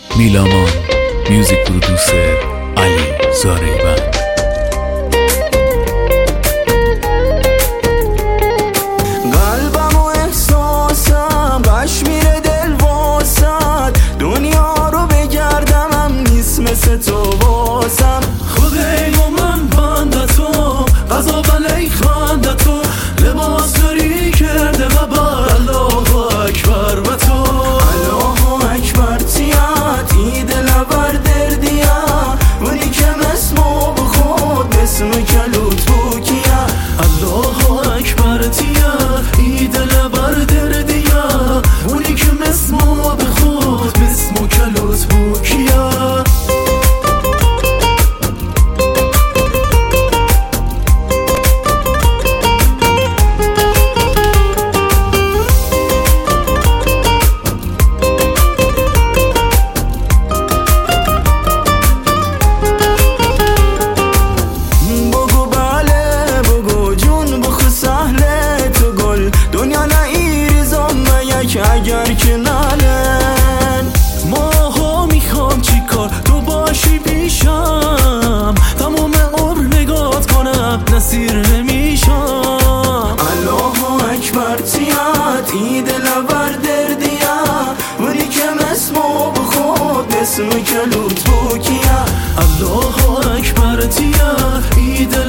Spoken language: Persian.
میلامان میوزیک پرودوسر علی زاریبند. قلبم و احساسم قش میره دل واسد، دنیا رو بگردم هم نیست مثل تو واسم. خدای و من بنده تو، قضا بلی خنده تو، لباس داری کرده و بر الله اکبر و تو. الله اکبر تیات ای دلبر دردیا، ولی که اسمو بخود اسم کلوت بو کیا. الله اکبر تیا ای دلبر دردیا، ولی که اسمو بخود اسم کلوت بو کیا. اگر که نالن ماها میخوام چی کار تو باشی پیشم، تمام عمر نگات کنم نصیر نمیشم. الله اکبر تیات ای دلبر دردیا، ولی که اسمو بخود اسم کلوت بو کیا. الله اکبر تیا ای